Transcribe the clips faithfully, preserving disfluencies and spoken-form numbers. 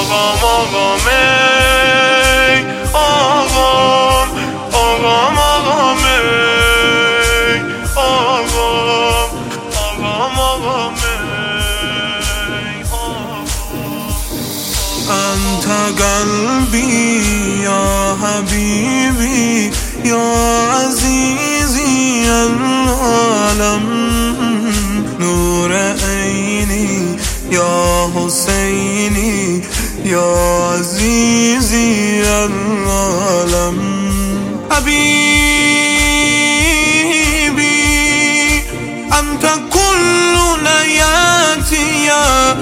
آقام آقام ای آقام آقام آقام ای آقام آقام آقام ای آقام انت قلبی یا حبیبی یا عزیزی العالم نور عینی یا حسینی یا عزیزی العالم حبیبی انت کل نیتی یا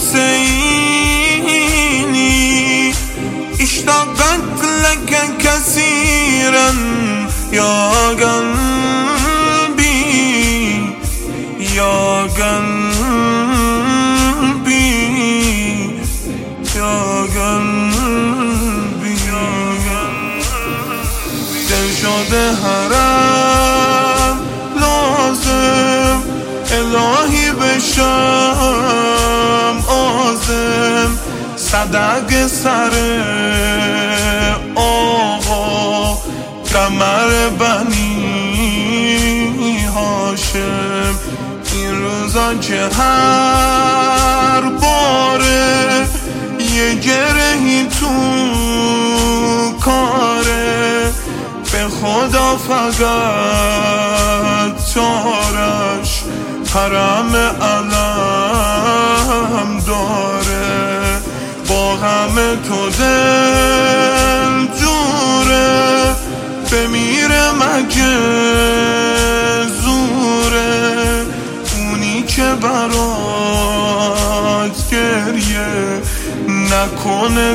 حسینی اشتاقت لك كثيرا يا قلبي يا قلبي يا قلبي يا قلبي دل شده حرم لازم الهی بشم عازم صدق سر آقا قمر بنی هاشم این روزا که هر باره یه گرهی تو کاره به خدا فقط چارش حرم علم داره با همه تو دل جوره بمیره مگه زوره اونی که برات گریه نکنه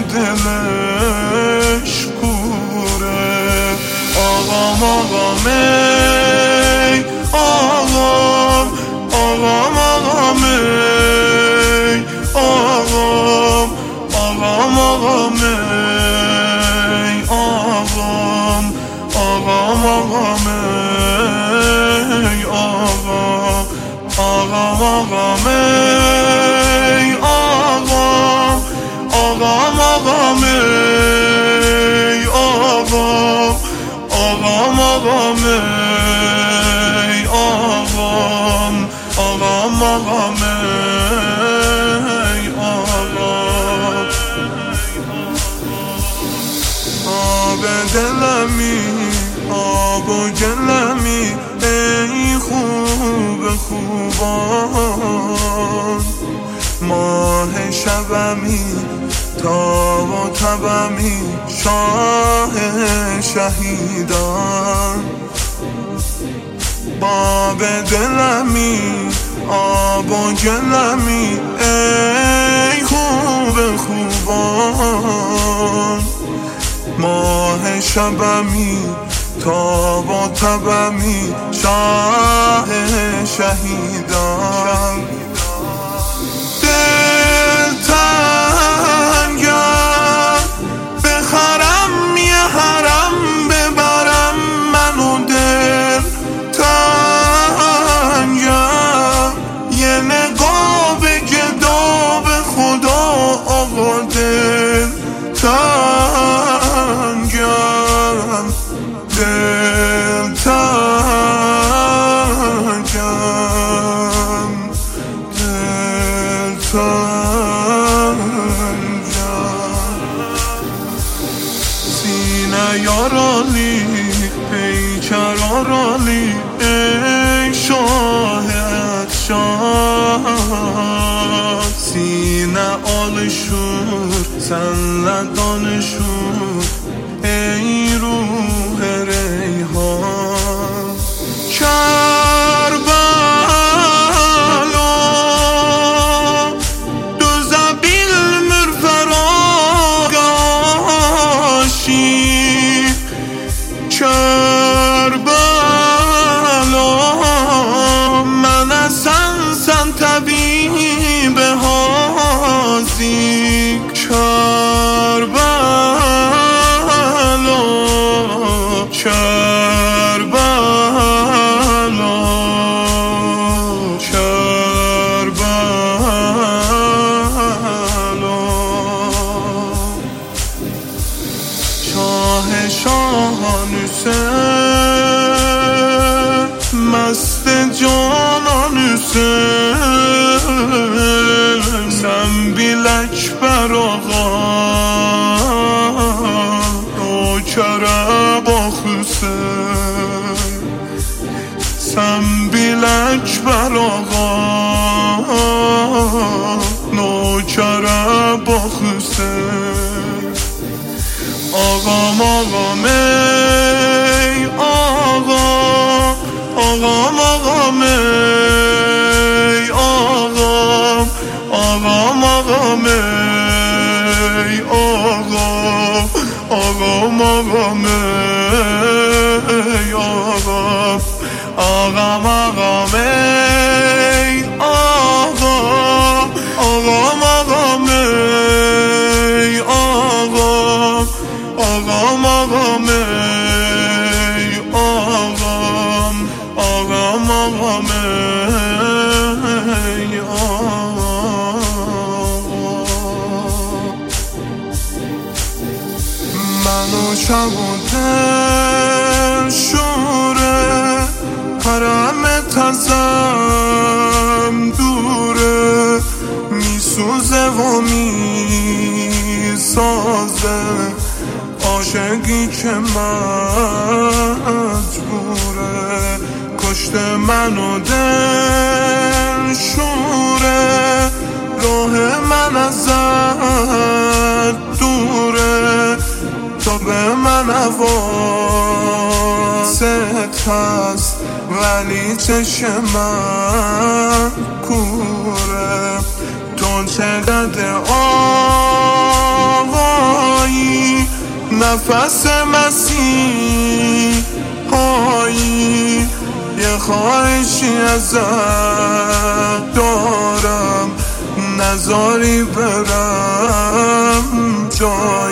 دلش کوره آقام آقام ای آقام آقام آقام ای آقام آقام آقام ای آقام آقام آقام ای آقام آقام آقام ای آقام آقام آقام ای آقام آقام آقام ای آقام آقام آقام ای آقام آب دلمی آب و گلمی ای خوب خوبان ماه شبمی تاب و تبمی شاه شهیدان باب دلمی آب و گلمی ای خوب خوبان ماه شبمی تاب و تبمی شاه شهیدان دل تنگم بخرم یه حرم ببرم منو دل تنگم یه نگاه به گدا به خدا آقا دل تنگم دل تنگم دل تنگم سینه یارالی پیکر آرالی ای شاهد شاه سینه آل شور سندان شور ای روح ریحان کربلا دو زبیل مرفراغاشی کربلا من اصلا سن طبیب هازی کربلا آقا مقام ای آقا آقا مقام ای آقا آقا مقام ای آقا آقا مقام ای آقا آقا مقام ای آقا آقا مقام ای آقا منو شب و دل شوره حرمت ازم دوره میسوزه و میسازه عاشقی که مجبوره کشته منو دل شوره راه من ازت دوره تا به من حواست هست ولی چشم من کوره تو چقدر آقایی نفس مسیحایی یه خواهشی ازت دارم نذاری برم جا